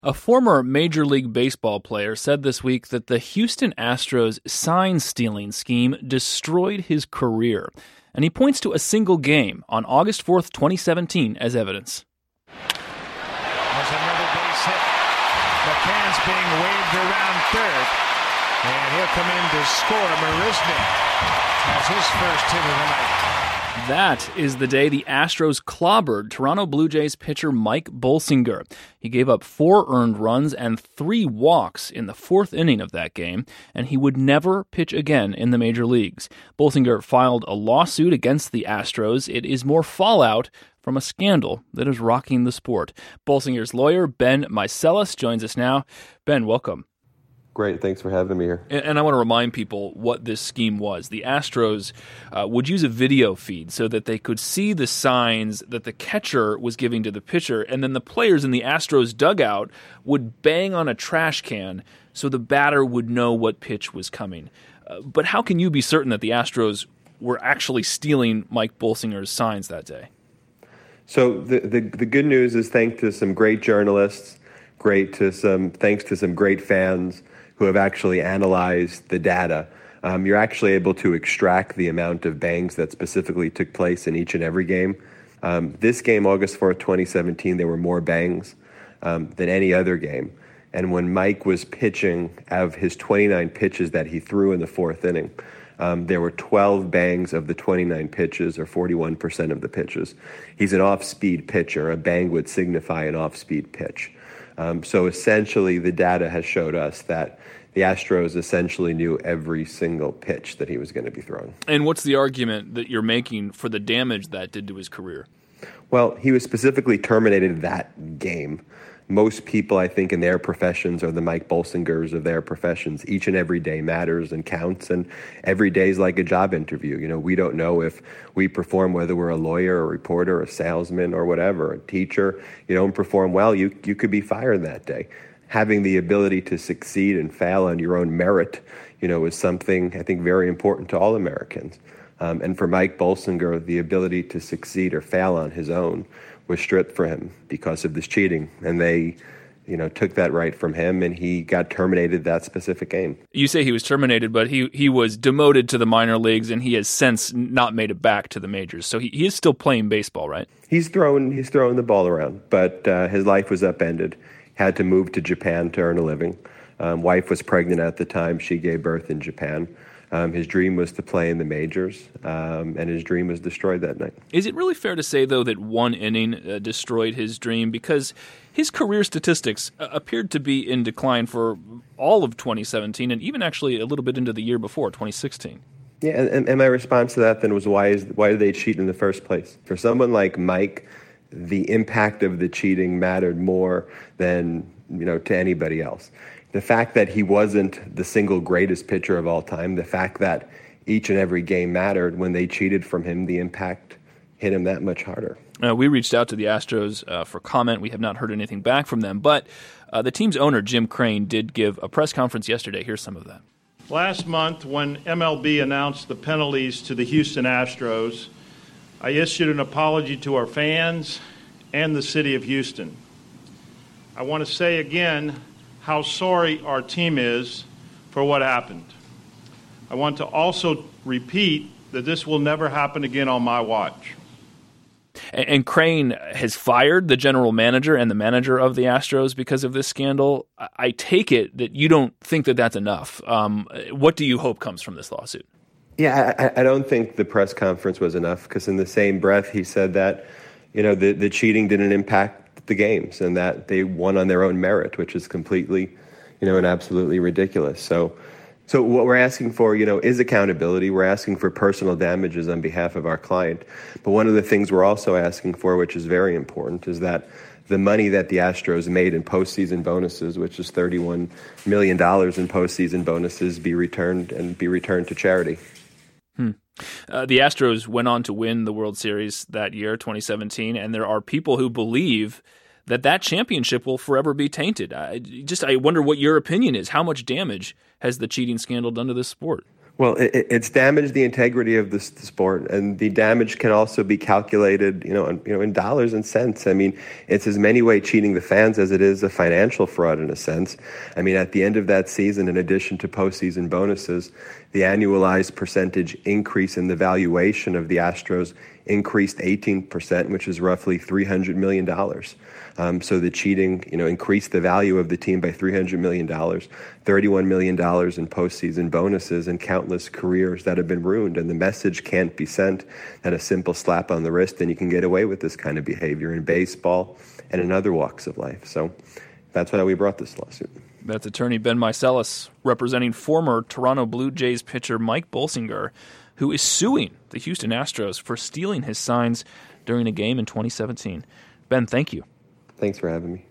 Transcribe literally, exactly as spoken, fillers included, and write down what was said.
A former Major League Baseball player said this week that the Houston Astros sign-stealing scheme destroyed his career, and he points to a single game on August fourth, twenty seventeen as evidence. There's another base hit. McCann's being waved around third, and he'll come in to score. Marisnick has his first hit of the night. That is the day the Astros clobbered Toronto Blue Jays pitcher Mike Bolsinger. He gave up four earned runs and three walks in the fourth inning of that game, and he would never pitch again in the major leagues. Bolsinger filed a lawsuit against the Astros. It is more fallout from a scandal that is rocking the sport. Bolsinger's lawyer, Ben Meiselas, joins us now. Ben, welcome. Great. Thanks for having me here. And, and I want to remind people what this scheme was. The Astros uh, would use a video feed so that they could see the signs that the catcher was giving to the pitcher, and then the players in the Astros dugout would bang on a trash can so the batter would know what pitch was coming. Uh, but how can you be certain that the Astros were actually stealing Mike Bolsinger's signs that day? So the, the, the good news is thanks to some great journalists, great to some thanks to some great fans who have actually analyzed the data, um, you're actually able to extract the amount of bangs that specifically took place in each and every game. Um, this game, August fourth, twenty seventeen, there were more bangs um, than any other game. And when Mike was pitching, out of his twenty-nine pitches that he threw in the fourth inning, um, there were twelve bangs of the twenty-nine pitches, or forty-one percent of the pitches. He's an off-speed pitcher. A bang would signify an off-speed pitch. Um, so essentially, the data has showed us that the Astros essentially knew every single pitch that he was going to be throwing. And what's the argument that you're making for the damage that did to his career? Well, he was specifically terminated that game. Most people, I think, in their professions are the Mike Bolsingers of their professions. Each and every day matters and counts, and every day is like a job interview. You know, we don't know if we perform, whether we're a lawyer, a reporter, a salesman, or whatever, a teacher. You don't perform well, you you could be fired that day. Having the ability to succeed and fail on your own merit, you know, is something I think very important to all Americans. Um, and for Mike Bolsinger, the ability to succeed or fail on his own was stripped for him because of this cheating. And they, you know, took that right from him, and he got terminated that specific game. You say he was terminated, but he, he was demoted to the minor leagues, and he has since not made it back to the majors. So he, he is still playing baseball, right? He's thrown, he's thrown the ball around, but uh, his life was upended. Had to move to Japan to earn a living. Um, wife was pregnant at the time. She gave birth in Japan. Um, his dream was to play in the majors, um, and his dream was destroyed that night. Is it really fair to say, though, that one inning uh, destroyed his dream? Because his career statistics uh, appeared to be in decline for all of twenty seventeen, and even actually a little bit into the year before, twenty sixteen. Yeah, and, and my response to that then was, why is why did they cheat in the first place? For someone like Mike, the impact of the cheating mattered more than, you know, to anybody else. The fact that he wasn't the single greatest pitcher of all time, the fact that each and every game mattered, when they cheated from him, the impact hit him that much harder. Uh, we reached out to the Astros uh, for comment. We have not heard anything back from them, but uh, the team's owner, Jim Crane, did give a press conference yesterday. Here's some of that. Last month, when M L B announced the penalties to the Houston Astros, I issued an apology to our fans and the city of Houston. I want to say again how sorry our team is for what happened. I want to also repeat that this will never happen again on my watch. And, and Crane has fired the general manager and the manager of the Astros because of this scandal. I, I take it that you don't think that that's enough. Um, what do you hope comes from this lawsuit? Yeah, I, I don't think the press conference was enough, because in the same breath he said that, you know, the, the cheating didn't impact the games and that they won on their own merit, which is completely, you know, and absolutely ridiculous. So, so what we're asking for, you know, is accountability. We're asking for personal damages on behalf of our client. But one of the things we're also asking for, which is very important, is that the money that the Astros made in postseason bonuses, which is thirty-one million dollars in postseason bonuses, be returned and be returned to charity. Hmm. Uh, the Astros went on to win the World Series that year, twenty seventeen, and there are people who believe that that championship will forever be tainted. I just I wonder what your opinion is. How much damage has the cheating scandal done to this sport? Well, it, it's damaged the integrity of the sport, and the damage can also be calculated, you know, in, you know, in dollars and cents. I mean, it's as many way cheating the fans as it is a financial fraud in a sense. I mean, at the end of that season, in addition to postseason bonuses, the annualized percentage increase in the valuation of the Astros increased eighteen percent, which is roughly three hundred million dollars. Um, so the cheating, you know, increased the value of the team by three hundred million dollars, thirty-one million dollars in postseason bonuses, and countless careers that have been ruined. And the message can't be sent at a simple slap on the wrist, and you can get away with this kind of behavior in baseball and in other walks of life. So that's why we brought this lawsuit. That's attorney Ben Meiselas, representing former Toronto Blue Jays pitcher Mike Bolsinger, who is suing the Houston Astros for stealing his signs during a game in twenty seventeen. Ben, thank you. Thanks for having me.